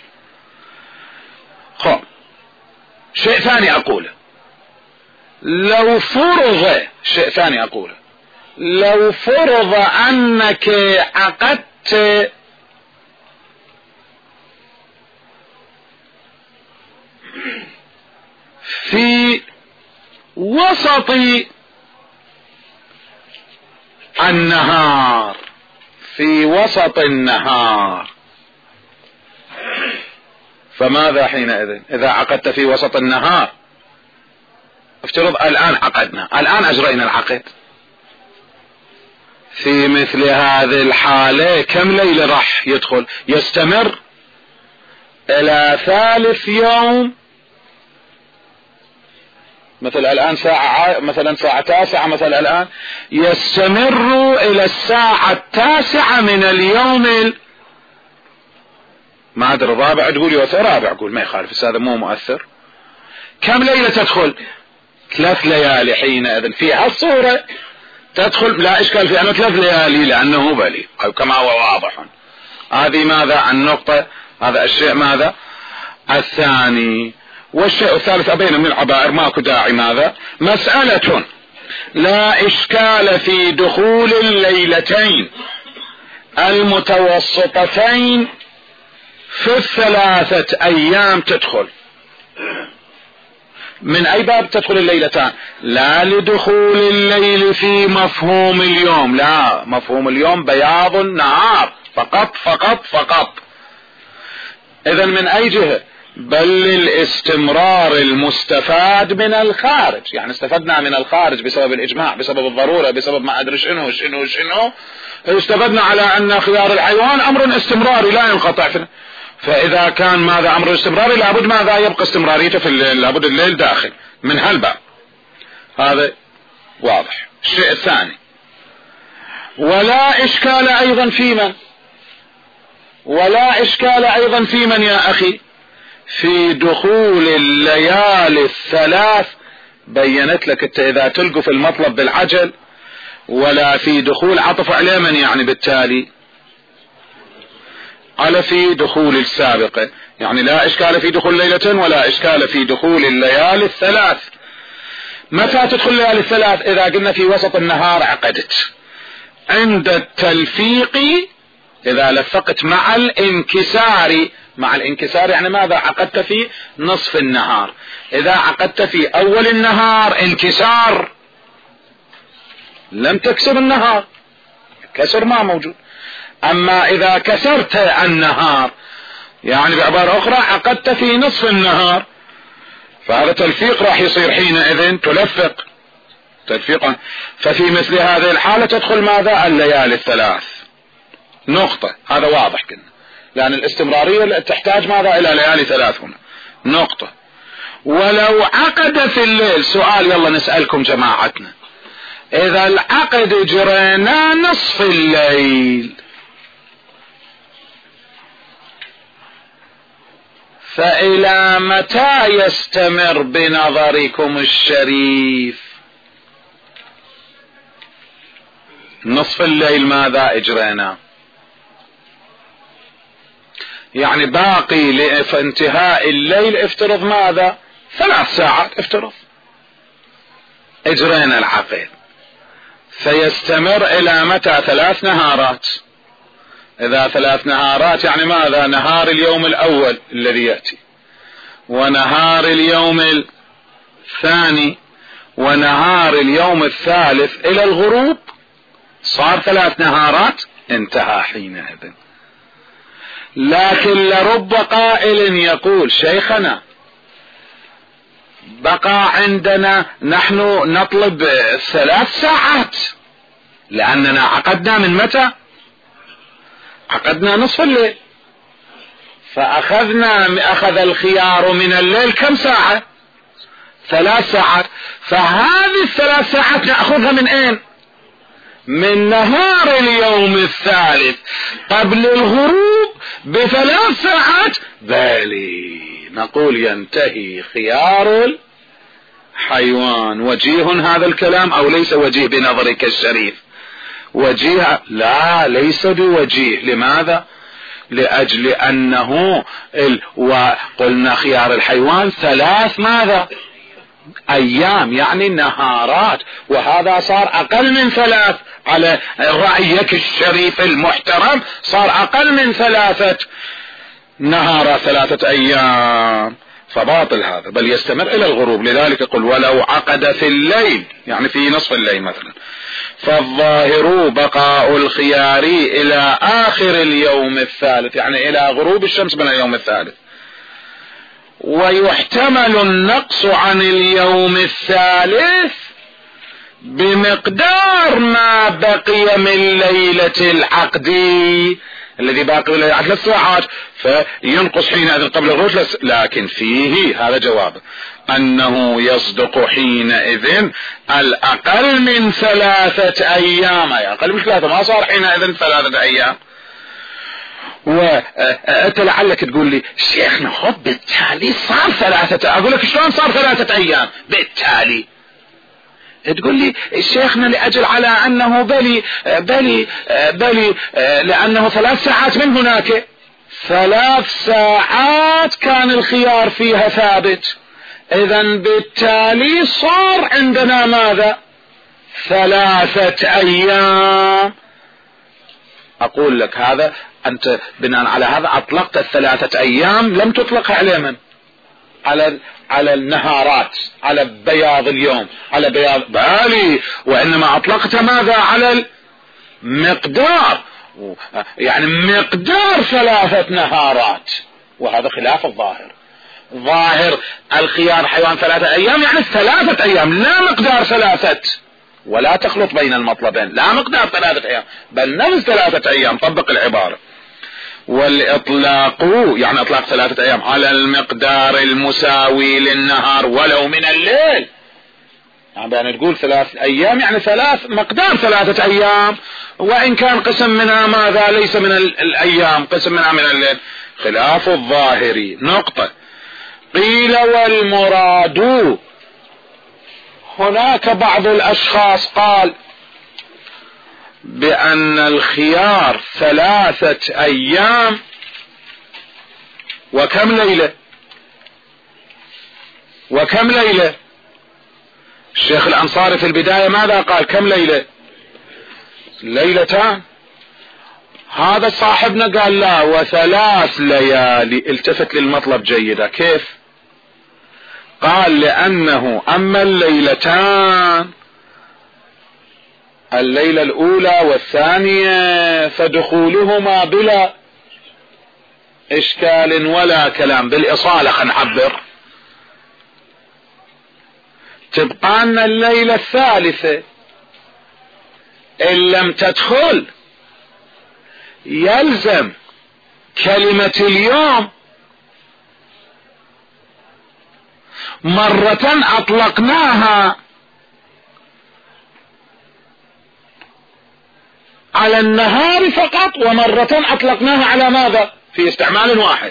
خب شيء ثاني أقوله، لو فرض شيء ثاني أقوله لو فرض أنك عقدت في وسط النهار في وسط النهار فماذا حينئذ؟ إذا عقدت في وسط النهار، افترض الآن عقدنا، الآن أجرينا العقد، في مثل هذه الحالة كم ليلة راح يدخل؟ يستمر إلى ثالث يوم. مثل الآن ساعة، مثلا ساعة تاسعة مثلا الآن، يستمر إلى الساعة التاسعة من اليوم ال... ما أدري الرابع تقول يوثر رابع، أقول ما يخالف، هذا مو مؤثر. كم ليلة تدخل؟ ثلاث ليالي. حينئذ في هالصورة تدخل لا إشكال في أنه ثلاث ليالي لأنه بلي أو كما هو واضح. هذه ماذا النقطة؟ هذا الشيء ماذا الثاني. والشيء الثالث أبين من العبائر ماكو داعي ماذا مسألة لا إشكال في دخول الليلتين المتوسطتين في الثلاثة أيام. تدخل من أي باب تدخل الليلتان؟ لا لدخول الليل في مفهوم اليوم، لا، مفهوم اليوم بياض النهار فقط فقط فقط. إذن من أي جهة؟ بل للاستمرار المستفاد من الخارج. يعني استفدنا من الخارج بسبب الإجماع، بسبب الضرورة، بسبب ما أدري شنو شنو شنو، استفدنا على أن خيار الحيوان أمر استمراري لا ينقطع فيه. فإذا كان ماذا أمر استمراري لابد ماذا يبقى استمراريته في الليل، لابد الليل داخل من هالباب. هذا واضح. الشيء الثاني، ولا إشكال أيضا في من ولا إشكال أيضا في من يا أخي في دخول الليالي الثلاث. بينت لك انت إذا تلقف المطلب بالعجل، ولا في دخول عطف على من يعني بالتالي على في دخول السابقة، يعني لا إشكال في دخول ليلة ولا إشكال في دخول الليالي الثلاث. متى تدخل الليالي الثلاث؟ إذا قلنا في وسط النهار عقدت، عند التلفيق إذا لفقت مع الانكسار. مع الانكسار يعني ماذا؟ عقدت في نصف النهار. إذا عقدت في أول النهار انكسار لم تكسر النهار، كسر ما موجود. أما إذا كسرت النهار يعني بعبارة أخرى عقدت في نصف النهار، فهذا تلفيق راح يصير حينئذ تلفق تلفيقا. ففي مثل هذه الحالة تدخل ماذا؟ الليالي الثلاث. نقطة. هذا واضح كنا، لأن الاستمرارية تحتاج ماذا؟ إلى ليالي ثلاث هنا. نقطة. ولو عقد في الليل، سؤال يلا نسألكم جماعتنا، إذا العقد جرينا نصف الليل فإلى متى يستمر بنظركم الشريف؟ نصف الليل ماذا اجرينا؟ يعني باقي لانتهاء الليل افترض ماذا؟ ثلاث ساعات افترض اجرينا العقد، فيستمر الى متى؟ ثلاث نهارات. اذا ثلاث نهارات يعني ماذا؟ نهار اليوم الاول الذي يأتي، ونهار اليوم الثاني، ونهار اليوم الثالث الى الغروب، صار ثلاث نهارات، انتهى حينئذ. لكن لرب قائل يقول شيخنا بقى عندنا نحن نطلب ثلاث ساعات، لأننا عقدنا من متى؟ عقدنا نصف الليل، فأخذنا أخذ الخيار من الليل كم ساعة؟ ثلاث ساعات. فهذه الثلاث ساعات نأخذها من أين؟ من نهار اليوم الثالث قبل الغروب بثلاث ساعات. بالي نقول ينتهي خيار الحيوان. وجيه هذا الكلام أو ليس وجيه بنظرك الشريف؟ وجيه؟ لا، ليس بوجيه. لماذا؟ لأجل أنه ال... وقلنا خيار الحيوان ثلاث ماذا؟ أيام، يعني نهارات، وهذا صار أقل من ثلاث. على رأيك الشريف المحترم صار أقل من ثلاثة نهارات، ثلاثة أيام، فباطل هذا، بل يستمر إلى الغروب. لذلك يقول ولو عقد في الليل، يعني في نصف الليل مثلا، فالظاهر بقاء الخيار إلى آخر اليوم الثالث، يعني إلى غروب الشمس من اليوم الثالث. ويحتمل النقص عن اليوم الثالث بمقدار ما بقي من ليلة العقد الذي باقي من ليلة ثلاث ساعات، فينقص حينئذ قبل الغروب. لكن فيه هذا جواب أنه يصدق حينئذ الأقل من ثلاثة أيام، أقل من ثلاثة، ما صار حينئذ ثلاثة أيام. وأنت لعلك تقول لي شيخنا خب بالتالي صار ثلاثة، أقول لك شلون صار ثلاثة أيام بالتالي؟ تقول لي شيخنا لأجل على أنه بلي بلي بلي لأنه ثلاث ساعات من هناك، ثلاث ساعات كان الخيار فيها ثابت، إذن بالتالي صار عندنا ماذا؟ ثلاثة أيام. أقول لك هذا أنت بناء على هذا أطلقت الثلاثة أيام، لم تطلقها على من؟ على على النهارات، على بياض اليوم، على بياض بالي، وإنما أطلقت ماذا؟ على المقدار، يعني مقدار ثلاثة نهارات، وهذا خلاف الظاهر. ظاهر الخيار حيوان ثلاثة أيام يعني ثلاثة أيام، لا مقدار ثلاثة، ولا تخلط بين المطلبين، لا مقدار ثلاثة أيام بل نفس ثلاثة أيام. طبق العبارة. والإطلاق يعني إطلاق ثلاثة أيام على المقدار المساوي للنهار ولو من الليل، يعني تقول ثلاث أيام يعني ثلاث مقدار ثلاثة أيام، وإن كان قسم منها ماذا ليس من الأيام، قسم منها من الليل، خلاف الظاهري. نقطة. قيل والمراد، هناك بعض الأشخاص قال بأن الخيار ثلاثة أيام وكم ليلة وكم ليلة. الشيخ الأنصاري في البداية ماذا قال؟ كم ليلة؟ ليلتان. هذا صاحبنا قال لا وثلاث ليالي. التفت للمطلب جيدا. كيف؟ قال لأنه أما الليلتان، الليلة الأولى والثانية فدخولهما بلا إشكال ولا كلام، بالإصالة خلينا نعبر. تبقى لنا الليلة الثالثة إن لم تدخل يلزم كلمة اليوم مرة أطلقناها على النهار فقط، ومرة أطلقناها على ماذا؟ في استعمال واحد،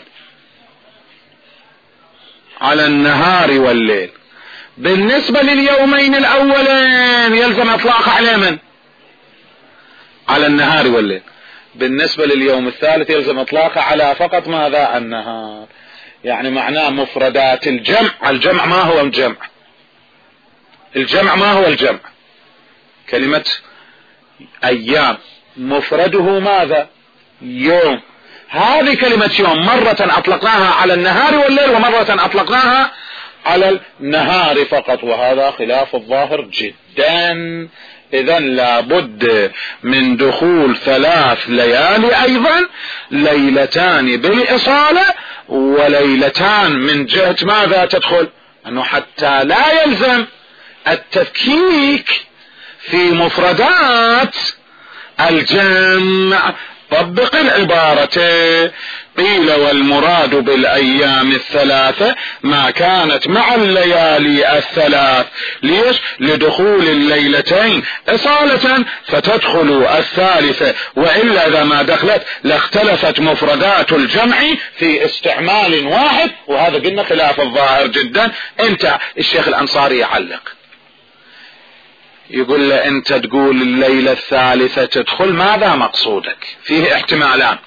على النهار والليل. بالنسبة لليومين الأولين يلزم إطلاق على من؟ على النهار والليل. بالنسبة لليوم الثالث يلزم إطلاق على فقط ماذا؟ النهار. يعني معناه مفردات الجمع. الجمع ما هو الجمع؟ الجمع ما هو الجمع؟ كلمة أيام مفرده ماذا؟ يوم. هذه كلمة يوم مرة أطلقناها على النهار والليل، ومرة أطلقناها على النهار فقط، وهذا خلاف الظاهر جدا. إذن لابد من دخول ثلاث ليالي أيضا، ليلتان بالإصالة وليلتان من جهة ماذا تدخل؟ أنه حتى لا يلزم التفكيك في مفردات الجمع. طبق العبارة. قيل والمراد بالأيام الثلاثة ما كانت مع الليالي الثلاث. ليش؟ لدخول الليلتين إصالة فتدخل الثالثة، وإلا إذا ما دخلت لاختلفت مفردات الجمع في استعمال واحد، وهذا قلنا خلاف الظاهر جدا. انت الشيخ الأنصاري يعلق يقول له انت تقول الليلة الثالثة تدخل، ماذا مقصودك؟ فيه احتمالان.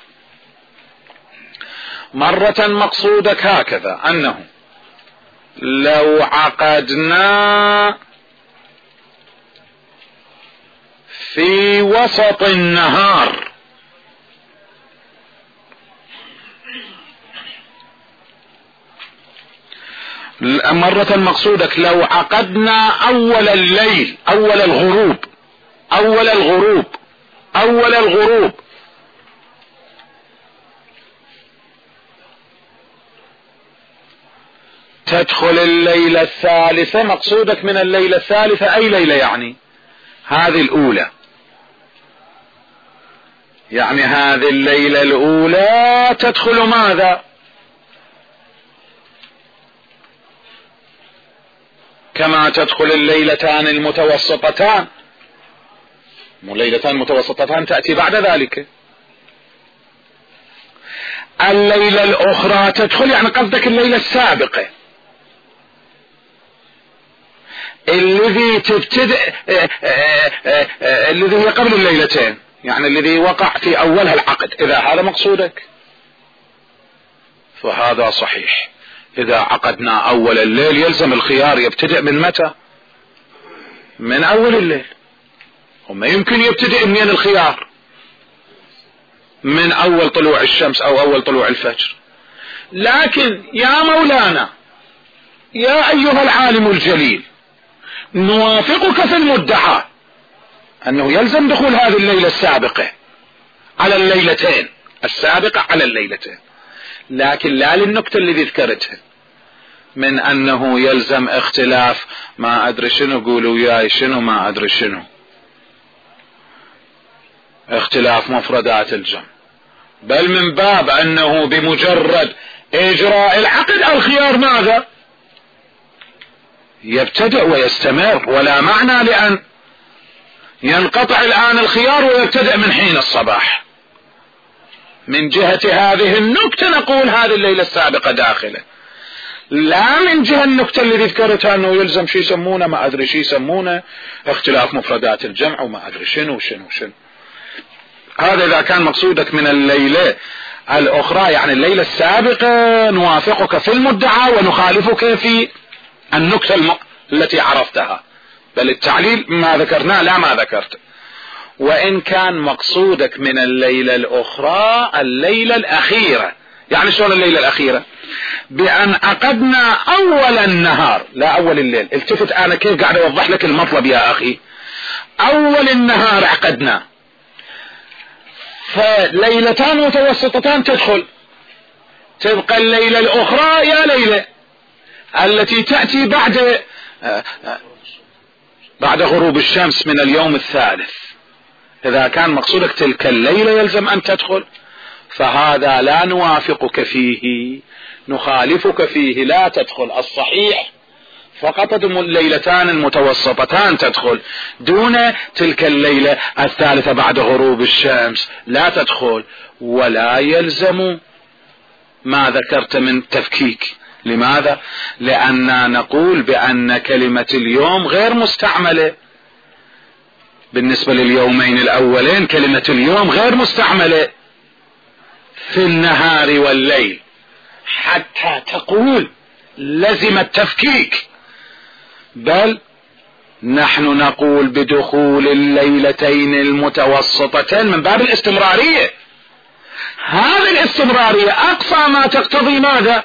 مرة مقصودك هكذا انه لو عقدنا في وسط النهار مرة مقصودك لو عقدنا اول الليل، اول الغروب اول الغروب اول الغروب تدخل الليلة الثالثة. مقصودك من الليلة الثالثة اي ليلة؟ يعني هذه الاولى، يعني هذه الليلة الاولى تدخل ماذا؟ كما تدخل الليلتان المتوسطتان. الليلتان المتوسطتان تأتي بعد ذلك. الليلة الأخرى تدخل، يعني قصدك الليلة السابقة الذي تبتدئ الذي هي قبل الليلتين، يعني الذي وقع في أولها العقد. إذا هذا مقصودك فهذا صحيح. إذا عقدنا أول الليل يلزم الخيار يبتدئ من متى؟ من أول الليل. وما يمكن يبتدئ منين الخيار؟ من أول طلوع الشمس أو أول طلوع الفجر. لكن يا مولانا يا أيها العالم الجليل، نوافقك في المدعى أنه يلزم دخول هذه الليلة السابقة على الليلتين، السابقة على الليلتين، لكن لا للنكتة اللي ذكرتها من أنه يلزم اختلاف ما أدري شنو، قولوا وياي شنو ما أدري شنو، اختلاف مفردات الجمع. بل من باب أنه بمجرد إجراء العقد الخيار ماذا؟ يبتدئ ويستمر، ولا معنى لأن ينقطع الآن الخيار ويبتدئ من حين الصباح. من جهة هذه النكتة نقول هذه الليلة السابقة داخلة، لا من جهة النكتة اللي ذكرتها أنه يلزم شي يسمونه ما أدري شي يسمونه اختلاف مفردات الجمع وما أدري شنو شنو شنو. هذا إذا كان مقصودك من الليلة الأخرى، يعني الليلة السابقة نوافقك في المدعى ونخالفك في النكتة الم... التي عرفتها، بل التعليل ما ذكرناه لا ما ذكرت. وإن كان مقصودك من الليلة الأخرى الليلة الأخيرة، يعني شلون الليلة الأخيرة؟ بأن عقدنا أول النهار لا أول الليل. التفت أنا كيف قاعد أوضح لك المطلب يا أخي. أول النهار عقدنا، فليلتان متوسطتان تدخل، تبقى الليلة الأخرى يا ليلة التي تأتي بعد بعد غروب الشمس من اليوم الثالث. إذا كان مقصودك تلك الليلة يلزم أن تدخل، فهذا لا نوافقك فيه، نخالفك فيه، لا تدخل. الصحيح فقط الليلتان المتوسطتان تدخل، دون تلك الليلة الثالثة بعد غروب الشمس لا تدخل. ولا يلزم ما ذكرت من تفكيك. لماذا؟ لأننا نقول بأن كلمة اليوم غير مستعملة بالنسبة لليومين الأولين. كلمة اليوم غير مستعملة في النهار والليل حتى تقول لزم التفكيك، بل نحن نقول بدخول الليلتين المتوسطتين من باب الاستمرارية. هذه الاستمرارية أقصى ما تقتضي ماذا؟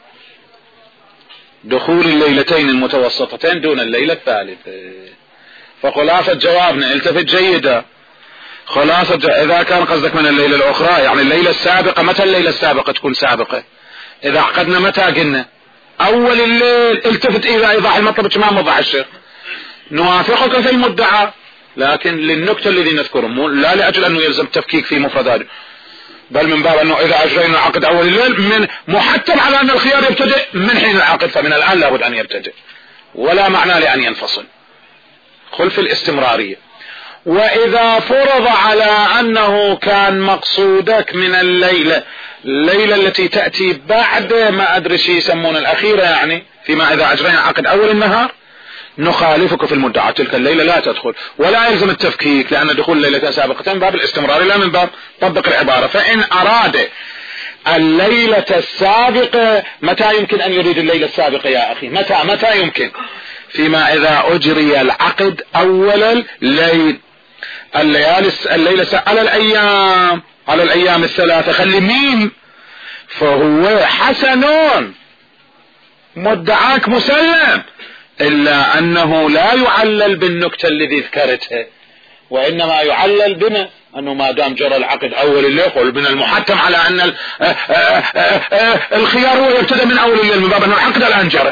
دخول الليلتين المتوسطتين دون الليلة الثالثة. فخلاصة جوابنا التفت جيدا، خلاصة ج... إذا كان قصدك من الليلة الأخرى يعني الليلة السابقة، متى الليلة السابقة تكون سابقة؟ إذا عقدنا متى قلنا؟ أول الليل. التفت إلى إيضاح المطلب كما وضح الشيخ. نوافقك في المدعى، لكن للنكتة الذي نذكره، لا لأجل أنه يلزم تفكيك في مفرداته، بل من باب أنه إذا أجرينا العقد أول الليل من محتم على أن الخيار يبتدئ من حين العقد، فمن الآن لابد أن يبتدئ، ولا معنى لأن ينفصل. خلف الاستمرارية. وإذا فرض على أنه كان مقصودك من الليلة الليلة التي تأتي بعد ما أدري شيء يسمون الأخيرة، يعني فيما إذا أجرينا عقد أول النهار، نخالفك في المدعى، تلك الليلة لا تدخل ولا يلزم التفكيك، لأن دخول الليلة سابقة من باب الاستمرار لا من باب طبق العبارة. فإن أراد الليلة السابقة، متى يمكن أن يريد الليلة السابقة يا أخي؟ متى متى يمكن؟ فيما إذا أجري العقد أول الليل، الليالي الليلة على الأيام على الأيام الثلاثة، خلي مين، فهو حسنون مدعاك مسلم، إلا أنه لا يعلل بالنكتة الذي ذكرتها، وإنما يعلل بما أنه ما دام جرى العقد أول الليل يقول من المحتم على أن الخيار هو يبتدأ من أول الليل من باب أن العقد الآن جرى.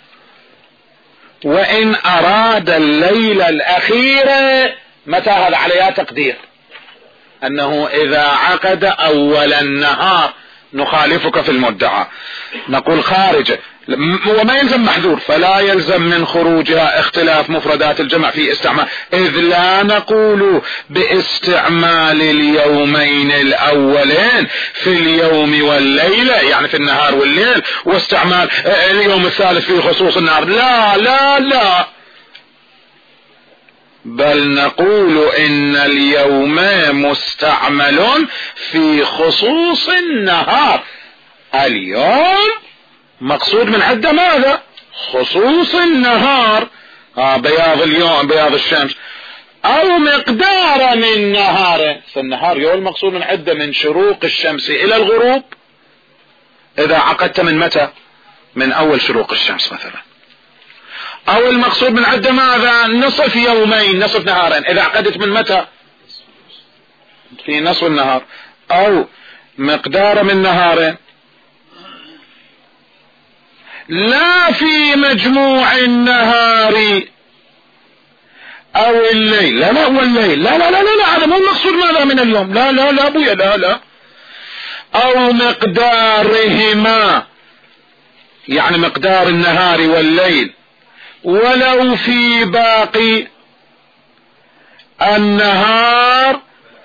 وإن أراد الليلة الأخيرة، متى هذا عليها تقدير أنه إذا عقد أول النهار نخالفك في المدعى، نقول خارج وما يلزم محذور، فلا يلزم من خروجها اختلاف مفردات الجمع في استعمال، إذ لا نقول باستعمال اليومين الأولين في اليوم والليلة، يعني في النهار والليل، واستعمال اليوم الثالث في خصوص النهار، لا لا لا، بل نقول إن اليوم مستعمل في خصوص النهار. اليوم مقصود من عدة ماذا؟ خصوص النهار، آه بياض اليوم بياض الشمس، أو مقدار من نهاره، فالنهار يوم المقصود من عدة من شروق الشمس إلى الغروب. إذا عقدت من متى؟ من أول شروق الشمس مثلا. أو المقصود من عدة ماذا؟ نصف يومين، نصف نهارين، إذا عقدت من متى؟ في نصف النهار. أو مقدار من نهارين، لا في مجموع النهار أو الليل، لا لا والليل، لا لا لا لا, لا هذا مو المقصود ماذا من اليوم، لا لا لا أبويا لا لا، او مقدارهما يعني مقدار النهار والليل، ولو في باقي النهار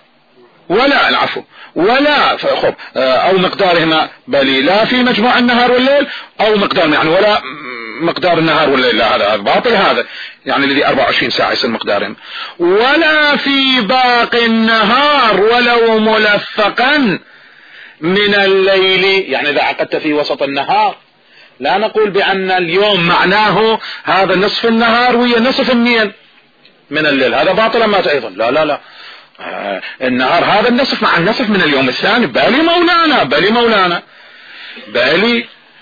ولا العفو ولا خب او مقدارهما بل لا في مجموع النهار والليل او مقدار يعني ولا مقدار النهار والليل، لا هذا باطل، هذا يعني الذي أربعة وعشرين ساعة يصير مقدارهم. ولا في باقي النهار ولو ملفقا من الليل، يعني اذا عقدت في وسط النهار لا نقول بان اليوم معناه هذا نصف النهار ويا نصف منين من الليل، هذا باطل ما ايضا، لا لا لا آه النهار هذا النصف مع النصف من اليوم الثاني، بالي مولانا بالي مولانا بالي.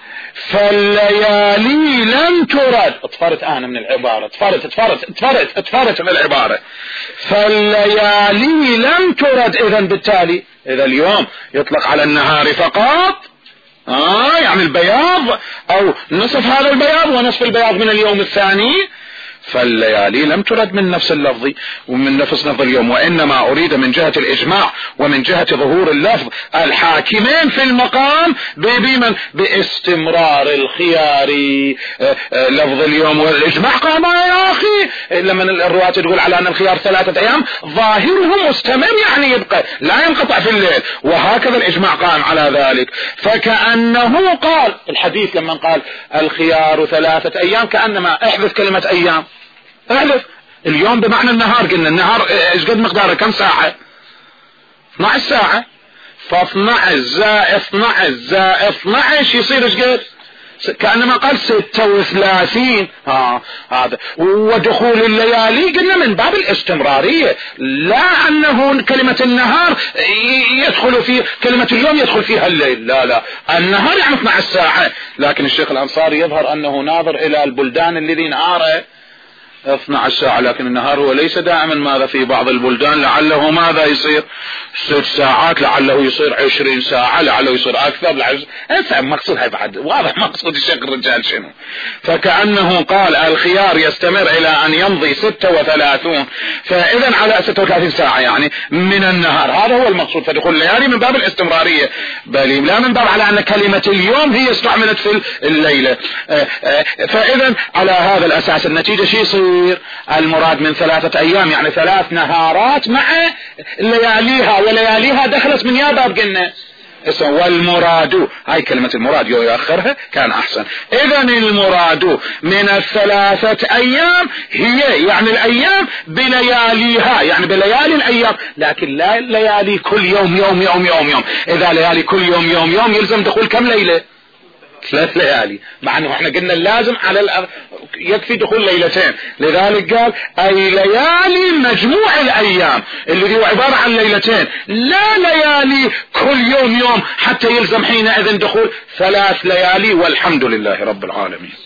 فالليالي لم ترد، اطفرت انا من العبارة، اطفرت اطفرت اطفرت اطفرت من العبارة، فالليالي لم ترد. اذا بالتالي اذا اليوم يطلق على النهار فقط اه يعني البياض او نصف هذا البياض ونصف البياض من اليوم الثاني، فالليالي لم ترد من نفس اللفظ ومن نفس لفظ اليوم، وإنما أريد من جهة الإجماع ومن جهة ظهور اللفظ الحاكمين في المقام بمن باستمرار الخيار. لفظ اليوم والإجماع قام يا أخي لما الرواة تقول على أن الخيار ثلاثة أيام ظاهره مستمر يعني يبقى لا ينقطع في الليل، وهكذا الإجماع قام على ذلك. فكأنه قال الحديث لما قال الخيار ثلاثة أيام كأنما احذف كلمة أيام، احذف اليوم بمعنى النهار، قلنا النهار ايش قد مقداره كم ساعة؟ اثنتا عشرة ساعة، فاثنتا زائد اثنتا زائد اثنتا عشر يصير ايش قد؟ كأنما قال ستة وثلاثين. ها هذا. ودخول الليالي قلنا من باب الاستمرارية، لا انه كلمة النهار يدخل في كلمة اليوم يدخل فيها الليل، لا لا النهار يعني اثنتا عشرة ساعة. لكن الشيخ الأنصاري يظهر انه ناظر الى البلدان الذي نهاره اثنتا عشرة ساعة، لكن النهار هو ليس دائما ماذا في بعض البلدان لعله ماذا يصير ست ساعات، لعله يصير عشرين ساعة، لعله يصير اكثر، لعله انت مقصودها بعد واضح مقصود الشيخ الرجال شنو. فكأنه قال الخيار يستمر الى ان يمضي ستة وثلاثون، فاذا على ستة وثلاثين ساعة يعني من النهار، هذا هو المقصود. فدخول الليالي من باب الاستمرارية بل لا من باب على ان كلمة اليوم هي استعملت في الليلة. فاذا على هذا الاساس النتيجة شيء يصير المراد من ثلاثة ايام يعني ثلاث نهارات مع لياليها، ولياليها دخلت من يا باب قلنا والمراد، هاي كلمة المراد يو يأخرها كان احسن. اذا المراد من الثلاثة ايام هي يعني الايام بلياليها يعني بليالي الايام، لكن لا ليالي كل يوم يوم يوم يوم يوم. اذا ليالي كل يوم يوم يوم يلزم دخول كم ليلة؟ ثلاث ليالي، مع انه احنا قلنا اللازم على الأغ... يكفي دخول ليلتين، لذلك قال اي ليالي مجموع الايام اللي هو عبارة عن ليلتين، لا ليالي كل يوم يوم حتى يلزم حينئذ دخول ثلاث ليالي. والحمد لله رب العالمين.